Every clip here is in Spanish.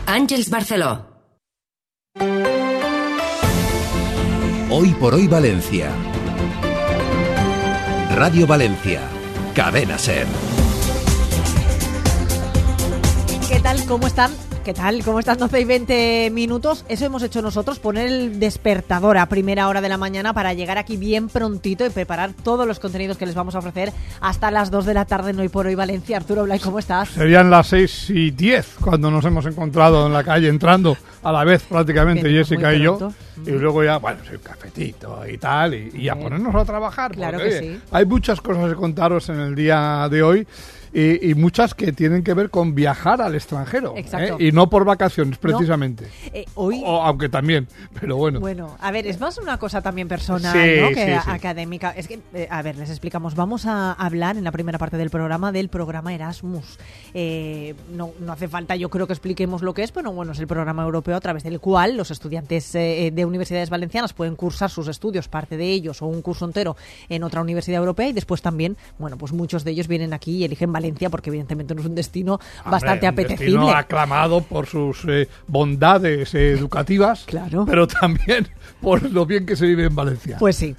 Àngels Barceló. Hoy por hoy Valencia. Radio Valencia. Cadena SER. ¿Qué tal? ¿Cómo están? ¿Qué tal? ¿Cómo están? 12 y 20 minutos. Eso hemos hecho nosotros, poner el despertador a primera hora de la mañana para llegar aquí bien prontito y preparar todos los contenidos que les vamos a ofrecer hasta las 2 de la tarde en Hoy por Hoy Valencia. Arturo Blay, ¿cómo estás? Serían las 6:10 cuando nos hemos encontrado en la calle, entrando a la vez prácticamente bien, Jessica y yo. Y luego ya, bueno, un cafetito y tal, y a ponernos a trabajar. Claro porque, que oye, sí. Hay muchas cosas que contaros en el día de hoy. Y muchas que tienen que ver con viajar al extranjero. Exacto. Y no por vacaciones, precisamente. Hoy... aunque también, pero bueno. Bueno, a ver, es más una cosa también personal, Sí, ¿no? Que sí. académica. Es que, a ver, les explicamos. Vamos a hablar en la primera parte del programa Erasmus. No hace falta, yo creo que expliquemos lo que es, pero bueno, es el programa europeo a través del cual los estudiantes de universidades valencianas pueden cursar sus estudios, parte de ellos, o un curso entero en otra universidad europea, y después también, bueno, pues muchos de ellos vienen aquí y eligen Valencia porque evidentemente no es un destino bastante apetecible. Un destino aclamado por sus bondades educativas, claro, pero también por lo bien que se vive en Valencia. Pues sí,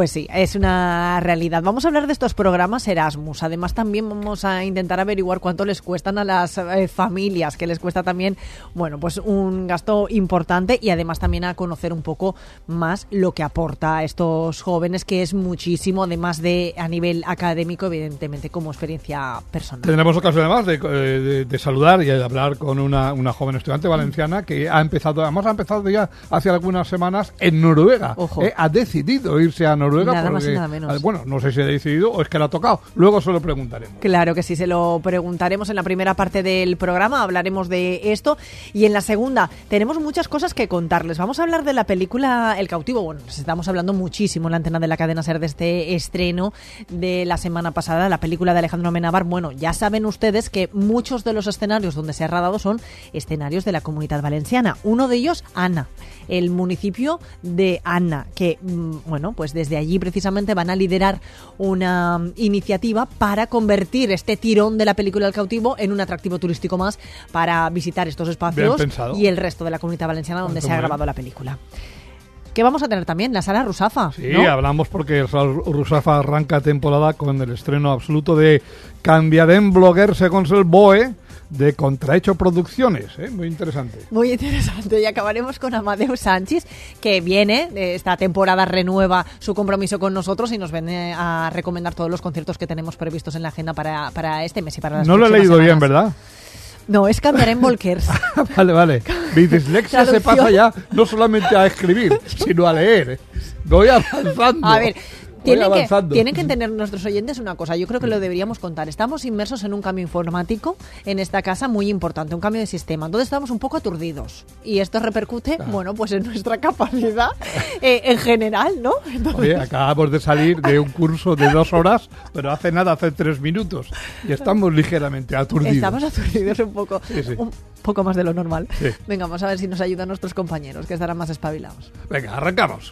es una realidad. Vamos a hablar de estos programas Erasmus. Además también vamos a intentar averiguar cuánto les cuestan a las familias, que les cuesta también, bueno, pues un gasto importante, y además también a conocer un poco más lo que aporta a estos jóvenes, que es muchísimo, además de a nivel académico, evidentemente como experiencia personal. Tendremos ocasión además de saludar y de hablar con una joven estudiante valenciana que ha empezado ya hace algunas semanas en Noruega. Ojo. Ha decidido irse a Noruega. Nada porque, más y nada menos. Bueno, no sé si ha decidido o es que le ha tocado. Luego se lo preguntaremos. Claro que sí, se lo preguntaremos en la primera parte del programa, hablaremos de esto, y en la segunda tenemos muchas cosas que contarles. Vamos a hablar de la película El cautivo. Bueno, les estamos hablando muchísimo en la antena de la cadena SER de este estreno de la semana pasada, la película de Alejandro Amenábar. Bueno, ya saben ustedes que muchos de los escenarios donde se ha rodado son escenarios de la Comunidad Valenciana. Uno de ellos, Anna, el municipio de Anna, que, bueno, pues desde allí precisamente van a liderar una iniciativa para convertir este tirón de la película El cautivo en un atractivo turístico más para visitar estos espacios y el resto de la Comunidad Valenciana donde se ha grabado la película. Que vamos a tener también la Sala Rusafa, Sí, ¿no? hablamos porque el Sala Rusafa arranca temporada con el estreno absoluto de Canviarem Blogger segons el BOE, de Contrahecho Producciones, muy interesante. Muy interesante, y acabaremos con Amadeu Sánchez, que viene, esta temporada renueva su compromiso con nosotros y nos viene a recomendar todos los conciertos que tenemos previstos en la agenda para este mes y para las No lo he próximas leído semanas. bien, ¿verdad? No, es Canviarem Volkers. Vale. Mi dislexia se pasa ya no solamente a escribir, sino a leer. Voy avanzando. A ver, avanzando. tienen que entender nuestros oyentes una cosa, yo creo que lo deberíamos contar. Estamos inmersos en un cambio informático en esta casa muy importante, un cambio de sistema. Entonces estamos un poco aturdidos y esto repercute, bueno, pues en nuestra capacidad en general, ¿no? Entonces... Oye, acabamos de salir de un curso de 2 horas, pero hace 3 minutos y estamos ligeramente aturdidos. Estamos aturdidos un poco, Sí. un poco más de lo normal. Sí. Venga, vamos a ver si nos ayudan nuestros compañeros, que estarán más espabilados. Venga, arrancamos.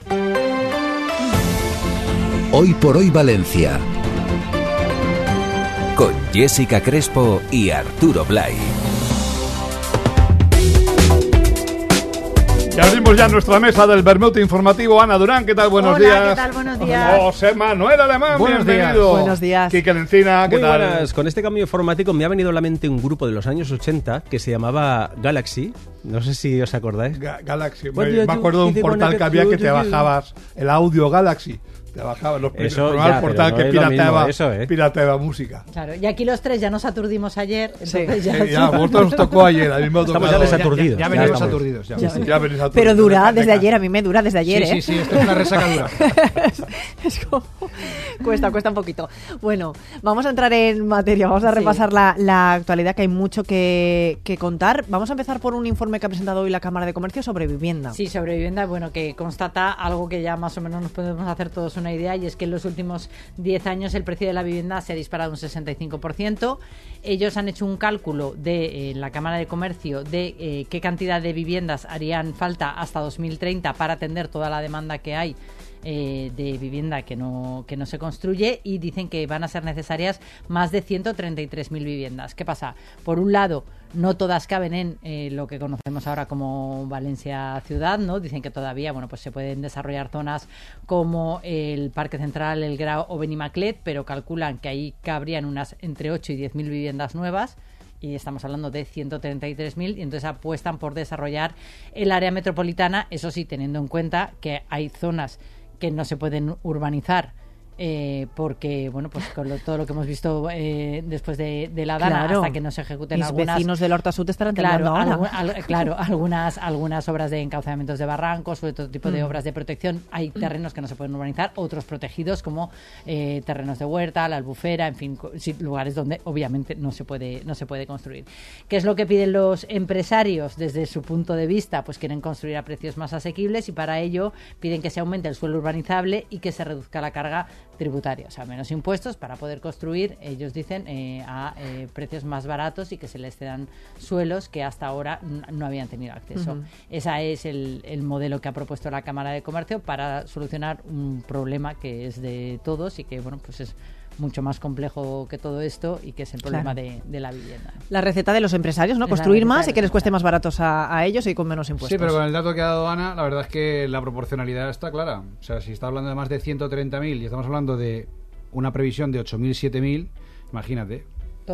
Hoy por hoy Valencia. Con Jessica Crespo y Arturo Blay. Y abrimos ya nuestra mesa del vermut informativo. Ana Durán, ¿qué tal? Buenos días. Hola, ¿qué tal? Buenos días. José Manuel Alemán, Buenos bienvenido. días. Buenos días. Quique Encina, ¿qué Muy tal? buenas. Con este cambio informático me ha venido a la mente un grupo de los años 80 que se llamaba Galaxy. No sé si os acordáis. Galaxy. What do Me you do? acuerdo de un Is it portal gonna que get había through que to te you? bajabas el audio Galaxy. Te bajabas los Eso el ya, portal pero que no es lo pirateaba, mismo eso, pirateaba música. Claro, y aquí los tres ya nos aturdimos ayer, entonces Sí. Ya, vosotros os tocó ayer, a mí me ha Estamos tocado. ya desaturdidos. Ya venimos estamos. aturdidos. Ya. Ya. Ya venís aturdidos. Pero dura Venga. desde ayer, a mí me dura desde ayer, Sí, esto es una resaca dura. Es como... cuesta un poquito. Bueno, vamos a entrar en materia, vamos a repasar la actualidad, que hay mucho que contar. Vamos a empezar por un informe que ha presentado hoy la Cámara de Comercio sobre vivienda. Sí, sobre vivienda, bueno, que constata algo que ya más o menos nos podemos hacer todos una idea, y es que en los últimos 10 años el precio de la vivienda se ha disparado un 65%. Ellos han hecho un cálculo de la Cámara de Comercio de qué cantidad de viviendas harían falta hasta 2030 para atender toda la demanda que hay de vivienda que no se construye, y dicen que van a ser necesarias más de 133.000 viviendas. ¿Qué pasa? Por un lado, no todas caben en lo que conocemos ahora como Valencia ciudad, ¿no? Dicen que todavía, bueno, pues se pueden desarrollar zonas como el Parque Central, el Grau o Benimaclet, pero calculan que ahí cabrían unas entre 8 y 10.000 viviendas nuevas. Y estamos hablando de 133.000, y entonces apuestan por desarrollar el área metropolitana, eso sí, teniendo en cuenta que hay zonas que no se pueden urbanizar, porque, bueno, pues con todo lo que hemos visto después de la Dana, hasta que no se ejecuten mis algunas... vecinos del Horta Sud estarán temblando ahora. algunas obras de encauzamientos de barrancos, sobre todo tipo de obras de protección. Hay terrenos que no se pueden urbanizar, otros protegidos como terrenos de huerta, la albufera, en fin, lugares donde obviamente no se puede construir. ¿Qué es lo que piden los empresarios desde su punto de vista? Pues quieren construir a precios más asequibles, y para ello piden que se aumente el suelo urbanizable y que se reduzca la carga tributaria, o sea, menos impuestos para poder construir, ellos dicen, a precios más baratos, y que se les cedan suelos que hasta ahora no habían tenido acceso. Ese es el modelo que ha propuesto la Cámara de Comercio para solucionar un problema que es de todos y que, bueno, pues es mucho más complejo que todo esto, y que es el problema de la vivienda. La receta de los empresarios, ¿no? Construir más y que les cueste más baratos a ellos y con menos impuestos. Sí, pero con el dato que ha dado Ana, la verdad es que la proporcionalidad está clara. O sea, si está hablando de más de 130.000 y estamos hablando de una previsión de 8.000, 7.000, imagínate.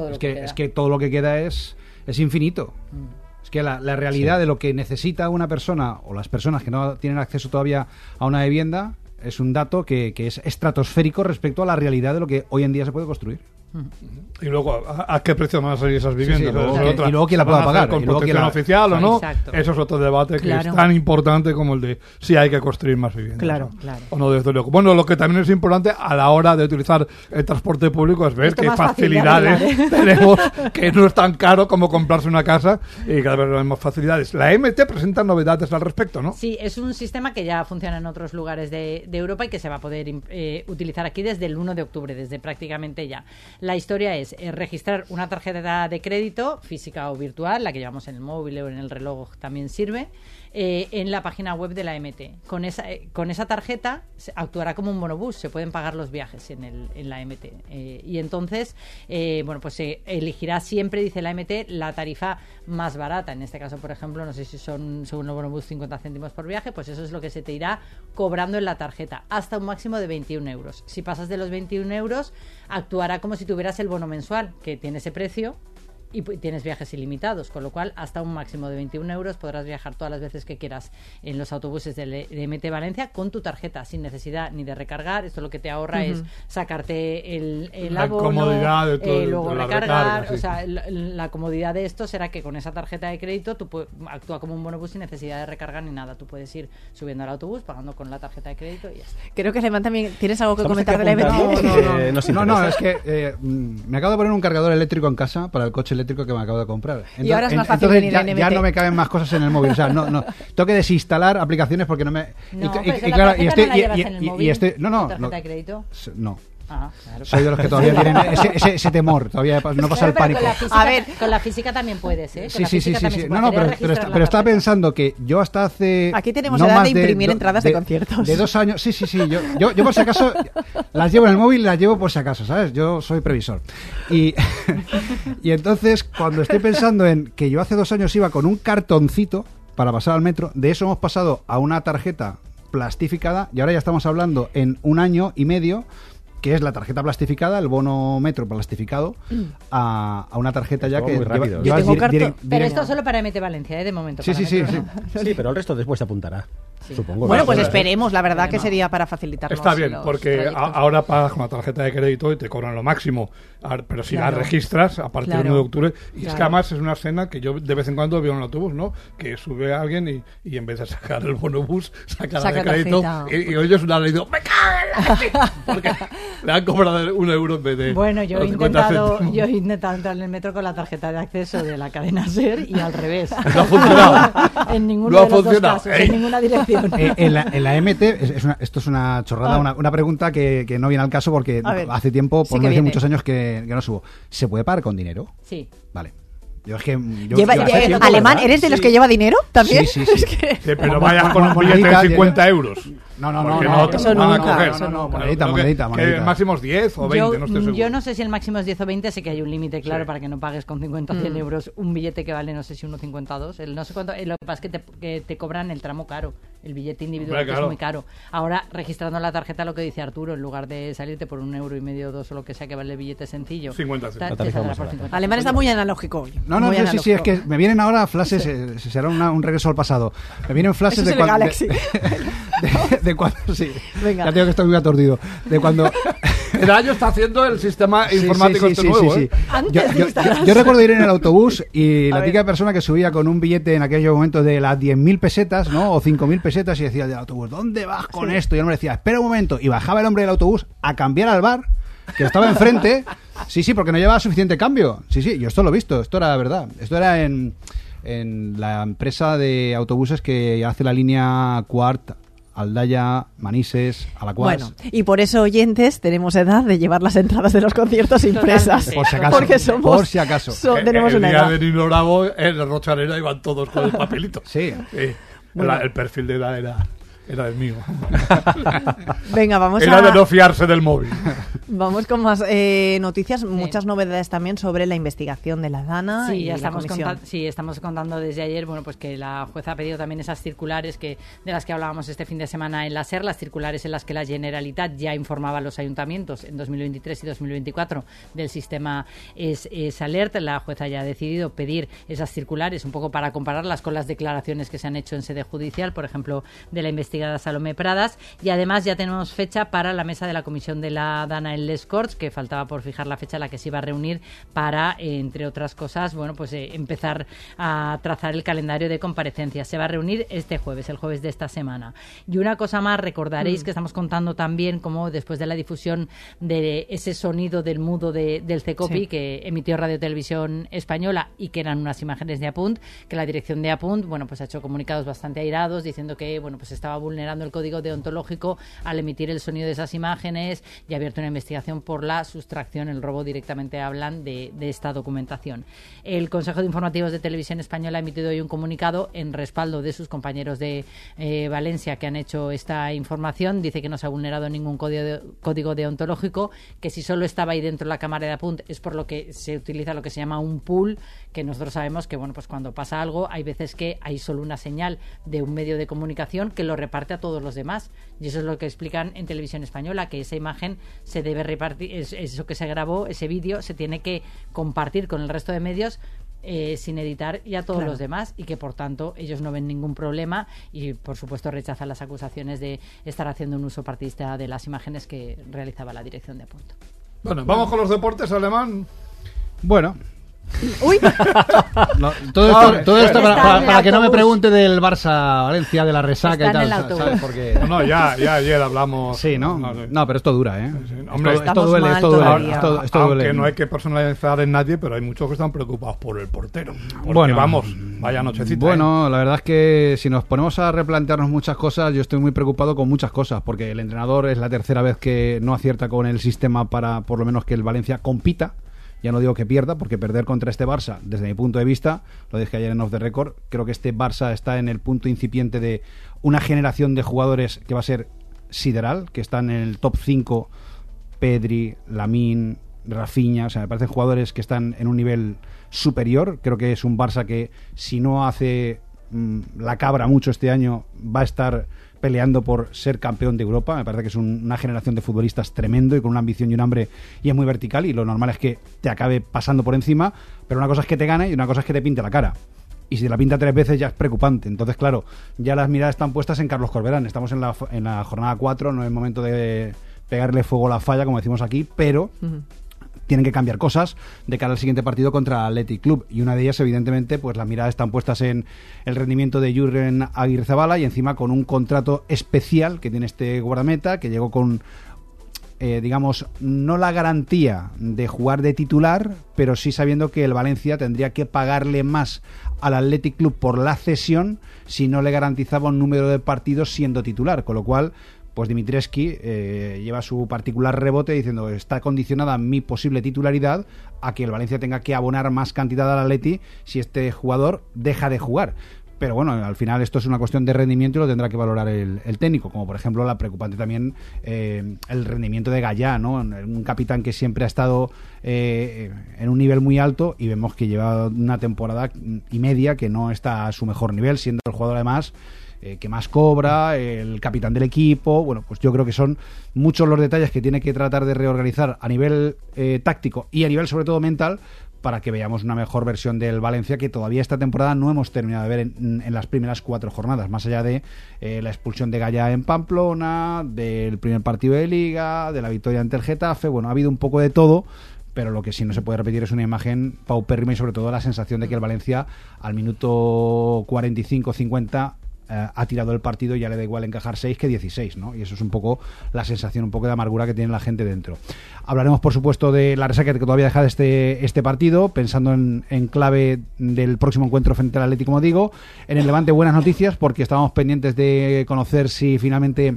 Es que todo lo que queda es infinito. Es que la realidad de lo que necesita una persona, o las personas que no tienen acceso todavía a una vivienda, es un dato que es estratosférico respecto a la realidad de lo que hoy en día se puede construir. Y luego, ¿a qué precio van a salir esas viviendas? Y luego quién la pueda pagar. ¿Con protección oficial o no? Exacto. Eso es otro debate que es tan importante como el de si hay que construir más viviendas. Claro. O no, desde luego. Bueno, lo que también es importante a la hora de utilizar el transporte público es ver qué facilidades tenemos, que no es tan caro como comprarse una casa, y cada vez hay más facilidades. La MT presenta novedades al respecto, ¿no? Sí, es un sistema que ya funciona en otros lugares de Europa y que se va a poder utilizar aquí desde el 1 de octubre, desde prácticamente ya. La historia es registrar una tarjeta de crédito, física o virtual, la que llevamos en el móvil o en el reloj también sirve, en la página web de la MT. Con esa tarjeta actuará como un bonobús, se pueden pagar los viajes en la MT. Y entonces, bueno, pues se elegirá siempre, dice la MT, la tarifa más barata. En este caso, por ejemplo, no sé si son, según el bonobús, 50 céntimos por viaje, pues eso es lo que se te irá cobrando en la tarjeta, hasta un máximo de 21 euros. Si pasas de los 21 euros, actuará como si tuvieras el bono mensual, que tiene ese precio, y tienes viajes ilimitados, con lo cual hasta un máximo de 21 euros podrás viajar todas las veces que quieras en los autobuses de MT Valencia con tu tarjeta, sin necesidad ni de recargar. Esto lo que te ahorra es sacarte el abono, comodidad de todo, luego de la recargar. recarga, sí. O sea, la comodidad de esto será que con esa tarjeta de crédito tú actúa como un bonobús sin necesidad de recargar ni nada. Tú puedes ir subiendo al autobús, pagando con la tarjeta de crédito y ya está. Creo que Germán también tienes algo que comentar de la MT. No, es que me acabo de poner un cargador eléctrico en casa para el coche eléctrico que me acabo de comprar. Entonces, y ahora es más fácil venir en MT. Ya no me caben más cosas en el móvil. O sea, no. Tengo que desinstalar aplicaciones porque no me... Claro, y estoy... ¿La tarjeta de crédito? No. Ah, claro. Soy de los que todavía tienen ese temor, todavía no pasa el pánico. Con la física también puedes, ¿eh? Sí. No, pero estaba pensando que yo hasta hace... Aquí tenemos edad de imprimir entradas de conciertos. De 2 años, sí. Yo por si acaso las llevo en el móvil, las llevo por si acaso, ¿sabes? Yo soy previsor. Y entonces, cuando estoy pensando en que yo hace 2 años iba con un cartoncito para pasar al metro, de eso hemos pasado a una tarjeta plastificada, y ahora ya estamos hablando en 1 año y medio, que es la tarjeta plastificada, el bono metro plastificado, a una tarjeta ya que lleva pero esto solo para MT Valencia, de momento. Sí, pero el resto después se apuntará. Sí. Supongo. Bueno, pues esperemos, la verdad que sería para facilitarnos. Está bien, porque ahora pagas con la tarjeta de crédito y te cobran lo máximo, pero si la registras a partir del 1 de octubre, y es que además es una escena que yo de vez en cuando veo en el autobús, ¿no? Que sube alguien y en vez de sacar el bonobús, saca la de crédito, y ellos le han dicho, ¡me cago en la porque le han cobrado 1 euro en vez de... Bueno, yo he intentado entrar en el metro con la tarjeta de acceso de la cadena SER y al revés. No ha funcionado. En ninguno de los dos casos, en ninguna dirección. En la MT, esto es una chorrada, una pregunta que no viene al caso porque hace tiempo, por no decir muchos años que no subo. ¿Se puede pagar con dinero? Sí. Vale. ¿Alemán? ¿Eres de los que lleva dinero también? Sí. Pero vayas con un billete de 50 euros. Eso nunca. Monedita. El máximo es 10 o 20, no estoy seguro. Yo no sé si el máximo es 10 o 20, sé que hay un límite, claro, para que no pagues con 50 o 100 euros un billete que vale, no sé si 1,50 o 2. No sé cuánto, lo que pasa es que te cobran el tramo caro, el billete individual, que es muy caro. Ahora, registrando la tarjeta, lo que dice Arturo, en lugar de salirte por 1,5 € o 2 o lo que sea que vale el billete sencillo, 50 Alemania está muy analógico hoy. No, sí, es que me vienen ahora flashes, será un regreso al pasado. Me vienen flashes de cuando... de cuando... Sí, venga. Ya tengo que estar muy aturdido. De cuando... El año está haciendo el sistema informático nuevo. Sí. Yo recuerdo ir en el autobús y la típica persona que subía con un billete en aquellos momentos de las 10.000 pesetas, ¿no? O 5.000 pesetas y decía al del autobús, ¿dónde vas con esto? Y el hombre decía, espera un momento. Y bajaba el hombre del autobús a cambiar al bar, que estaba enfrente. Sí, porque no llevaba suficiente cambio. Sí, yo esto lo he visto, esto era verdad. Esto era en la empresa de autobuses que hace la línea Quart, Aldaya, Manises, Alacuas. Bueno, y por eso, oyentes, tenemos edad de llevar las entradas de los conciertos impresas. Por si acaso. Porque por si acaso. Tenemos una edad. El día de Nino Bravo, en la Rocharera iban todos con el papelito. Sí. Bueno. El perfil de edad era el mío. Venga, vamos Era de no fiarse del móvil. Vamos con más noticias, muchas novedades también sobre la investigación de la DANA. Sí, y ya estamos contando desde ayer, bueno, pues que la jueza ha pedido también esas circulares de las que hablábamos este fin de semana en la SER, las circulares en las que la Generalitat ya informaba a los ayuntamientos en 2023 y 2024 del sistema es Alert. La jueza ya ha decidido pedir esas circulares un poco para compararlas con las declaraciones que se han hecho en sede judicial, por ejemplo, de la investigada Salomé Pradas, y además ya tenemos fecha para la mesa de la comisión de la DANA en Les Corts, que faltaba por fijar la fecha a la que se iba a reunir para, entre otras cosas, bueno, pues empezar a trazar el calendario de comparecencias. Se va a reunir este jueves, el jueves de esta semana. Y una cosa más, recordaréis que estamos contando también cómo después de la difusión de ese sonido del mudo del CECOPI que emitió Radio Televisión Española y que eran unas imágenes de Apunt, que la dirección de Apunt, bueno, pues ha hecho comunicados bastante airados diciendo que, bueno, pues estaba vulnerando el código deontológico al emitir el sonido de esas imágenes y ha abierto una investigación por la sustracción, el robo, directamente hablan de esta documentación. El Consejo de Informativos de Televisión Española ha emitido hoy un comunicado en respaldo de sus compañeros de Valencia que han hecho esta información. Dice que no se ha vulnerado ningún código deontológico, que si solo estaba ahí dentro de la cámara de Apunt es por lo que se utiliza lo que se llama un pool, que nosotros sabemos que, bueno, pues cuando pasa algo hay veces que hay solo una señal de un medio de comunicación que lo reparte a todos los demás, y eso es lo que explican en Televisión Española, que esa imagen se debe repartir, eso que se grabó, ese vídeo se tiene que compartir con el resto de medios sin editar y a todos los demás, y que por tanto ellos no ven ningún problema y por supuesto rechazan las acusaciones de estar haciendo un uso partidista de las imágenes que realizaba la dirección de Apunt. Bueno, vamos con los deportes, Alemán. Bueno, Uy. Todo esto para que no me pregunte del Barça Valencia, de la resaca y tal, ¿sabes? Porque... No, ya ayer hablamos. Sí, ¿no? No, pero esto dura, ¿eh? Sí, hombre, esto duele. Aunque no hay que personalizar en nadie, pero hay muchos que están preocupados por el portero. Porque vamos, vaya nochecita. Bueno, la verdad es que si nos ponemos a replantearnos muchas cosas, yo estoy muy preocupado con muchas cosas, porque el entrenador es la tercera vez que no acierta con el sistema para, por lo menos, que el Valencia compita. Ya no digo que pierda, porque perder contra este Barça, desde mi punto de vista, lo dije ayer en Off the Record, creo que este Barça está en el punto incipiente de una generación de jugadores que va a ser sideral, que están en el top 5, Pedri, Lamine, Rafinha, o sea, me parecen jugadores que están en un nivel superior. Creo que es un Barça que, si no hace la cabra mucho este año, va a estar peleando por ser campeón de Europa. Me parece que es una generación de futbolistas tremendo y con una ambición y un hambre, y es muy vertical, y lo normal es que te acabe pasando por encima, pero una cosa es que te gane y una cosa es que te pinte la cara, y si te la pinta 3 veces ya es preocupante. Entonces, claro, ya las miradas están puestas en Carlos Corberán. Estamos en la jornada 4, no es momento de pegarle fuego a la falla, como decimos aquí, pero tienen que cambiar cosas de cara al siguiente partido contra Athletic Club, y una de ellas, evidentemente, pues las miradas están puestas en el rendimiento de Jürgen Aguirrezabala, y encima con un contrato especial que tiene este guardameta, que llegó con digamos, no la garantía de jugar de titular, pero sí sabiendo que el Valencia tendría que pagarle más al Athletic Club por la cesión si no le garantizaba un número de partidos siendo titular, con lo cual pues Dimitrescu lleva su particular rebote diciendo: está condicionada mi posible titularidad a que el Valencia tenga que abonar más cantidad al Atleti si este jugador deja de jugar. pero bueno, al final esto es una cuestión de rendimiento y lo tendrá que valorar el técnico, como por ejemplo la preocupante también el rendimiento de Gallá, ¿no? Un capitán que siempre ha estado en un nivel muy alto y vemos que lleva una temporada y media que no está a su mejor nivel, siendo el jugador además que más cobra, el capitán del equipo. Bueno, pues yo creo que son muchos los detalles que tiene que tratar de reorganizar a nivel táctico y a nivel sobre todo mental, para que veamos una mejor versión del Valencia, que todavía esta temporada no hemos terminado de ver en las primeras 4 jornadas, más allá de la expulsión de Gallá en Pamplona, del primer partido de Liga, de la victoria ante el Getafe. Bueno, ha habido un poco de todo, pero lo que sí no se puede repetir es una imagen paupérrima y sobre todo la sensación de que el Valencia al minuto 45-50 ha tirado el partido y ya le da igual encajar 6 que 16, ¿no? Y eso es un poco la sensación, un poco de amargura que tiene la gente dentro. Hablaremos, por supuesto, de la resaca que todavía deja de este partido, pensando en clave del próximo encuentro frente al Atlético, como digo. En el Levante, buenas noticias, porque estábamos pendientes de conocer si finalmente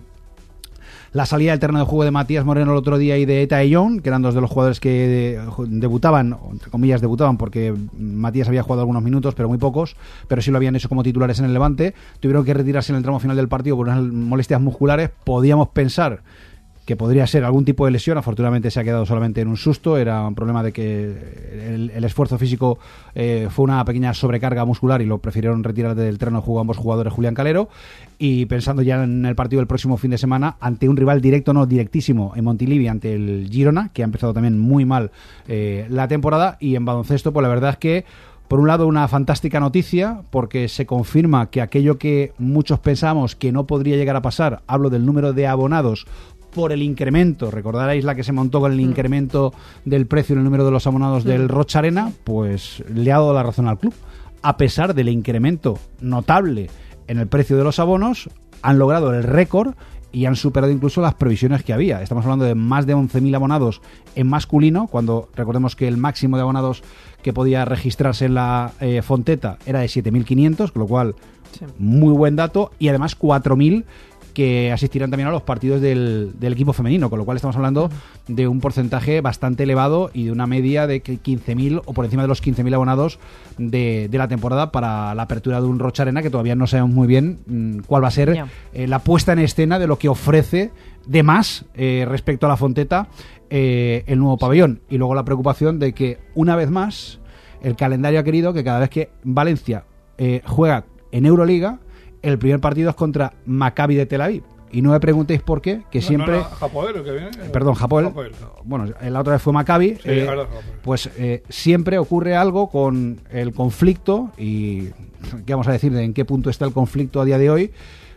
la salida del terreno de juego de Matías Moreno el otro día y de Eta Ayón, que eran dos de los jugadores que debutaban, entre comillas debutaban, porque Matías había jugado algunos minutos, pero muy pocos, pero sí lo habían hecho como titulares en el Levante. Tuvieron que retirarse en el tramo final del partido por unas molestias musculares. Podíamos pensar que podría ser algún tipo de lesión. Afortunadamente se ha quedado solamente en un susto. Era un problema de que el esfuerzo físico fue una pequeña sobrecarga muscular y lo prefirieron retirar del terreno de juego ambos jugadores, Julián Calero. Y pensando ya en el partido del próximo fin de semana ante un rival directo, no directísimo, en Montilivi, ante el Girona, que ha empezado también muy mal la temporada. Y en baloncesto, pues la verdad es que por un lado una fantástica noticia, porque se confirma que aquello que muchos pensamos que no podría llegar a pasar, hablo del número de abonados por el incremento, recordaréis la que se montó con el incremento del precio en el número de los abonados del Rocha Arena, pues le ha dado la razón al club. A pesar del incremento notable en el precio de los abonos, han logrado el récord y han superado incluso las previsiones que había. Estamos hablando de más de 11.000 abonados en masculino, cuando recordemos que el máximo de abonados que podía registrarse en la Fonteta era de 7.500, con lo cual muy buen dato, y además 4.000 que asistirán también a los partidos del equipo femenino, con lo cual estamos hablando de un porcentaje bastante elevado y de una media de 15.000 o por encima de los 15.000 abonados de la temporada para la apertura de un Rocha Arena, que todavía no sabemos muy bien cuál va a ser la puesta en escena de lo que ofrece de más respecto a la Fonteta el nuevo pabellón. Y luego la preocupación de que, una vez más, el calendario ha querido que cada vez que Valencia juega en Euroliga, el primer partido es contra Maccabi de Tel Aviv. Y no me preguntéis por qué, que siempre... Hapoel, que viene. Perdón, Hapoel. Bueno, la otra vez fue Maccabi. Sí, pues siempre ocurre algo con el conflicto, y ¿qué vamos a decir de en qué punto está el conflicto a día de hoy?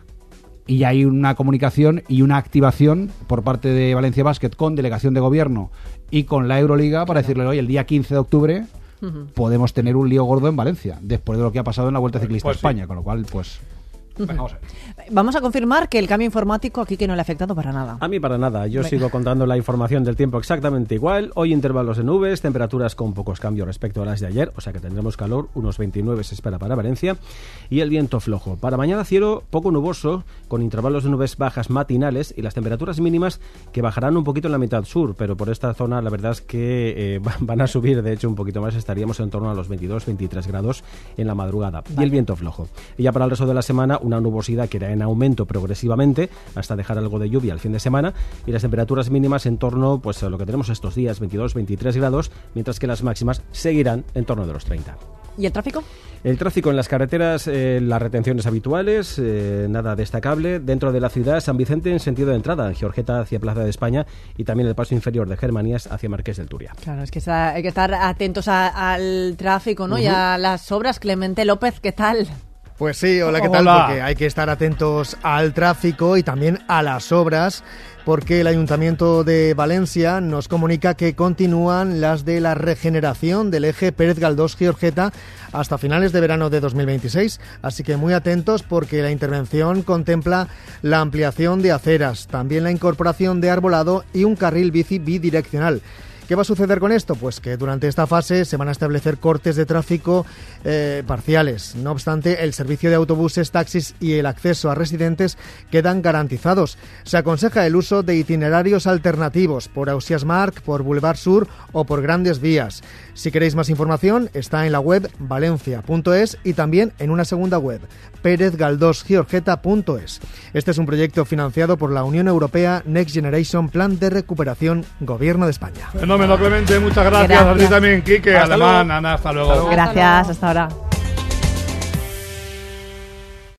Y hay una comunicación y una activación por parte de Valencia Basket con delegación de gobierno y con la Euroliga para decirle, oye, el día 15 de octubre podemos tener un lío gordo en Valencia, después de lo que ha pasado en la Vuelta Ciclista a España, con lo cual, pues... Vamos a confirmar que el cambio informático aquí que no le ha afectado para nada. A mí para nada. Yo sigo contando la información del tiempo exactamente igual. Hoy intervalos de nubes, temperaturas con pocos cambios respecto a las de ayer, o sea que tendremos calor, unos 29 se espera para Valencia, y el viento flojo. Para mañana cielo poco nuboso, con intervalos de nubes bajas matinales y las temperaturas mínimas que bajarán un poquito en la mitad sur, pero por esta zona la verdad es que van a subir, de hecho un poquito más, estaríamos en torno a los 22-23 grados en la madrugada. Y el viento flojo. Y ya para el resto de la semana, una nubosidad que irá en aumento progresivamente hasta dejar algo de lluvia al fin de semana, y las temperaturas mínimas en torno pues a lo que tenemos estos días, 22-23 grados, mientras que las máximas seguirán en torno de los 30. ¿Y el tráfico? El tráfico en las carreteras, las retenciones habituales, nada destacable. Dentro de la ciudad, San Vicente en sentido de entrada, Giorgeta hacia Plaza de España, y también el paso inferior de Germanías hacia Marqués del Turia. Claro, es que hay que estar atentos al tráfico, ¿no? Y a las obras. Clemente López, ¿qué tal? Pues sí, hola, ¿qué tal? Porque hay que estar atentos al tráfico y también a las obras, porque el Ayuntamiento de Valencia nos comunica que continúan las de la regeneración del eje Pérez Galdós-Giorgeta hasta finales de verano de 2026. Así que muy atentos, porque la intervención contempla la ampliación de aceras, también la incorporación de arbolado y un carril bici bidireccional. ¿Qué va a suceder con esto? Pues que durante esta fase se van a establecer cortes de tráfico parciales. No obstante, el servicio de autobuses, taxis y el acceso a residentes quedan garantizados. Se aconseja el uso de itinerarios alternativos por Ausiàs Marc, por Boulevard Sur o por Grandes Vías. Si queréis más información, está en la web valencia.es y también en una segunda web, perezgaldosgiorgeta.es. Este es un proyecto financiado por la Unión Europea Next Generation Plan de Recuperación Gobierno de España. Fenómeno, Clemente, muchas gracias. A ti también, Quique, Alemán, Ana, hasta luego. Gracias, hasta ahora.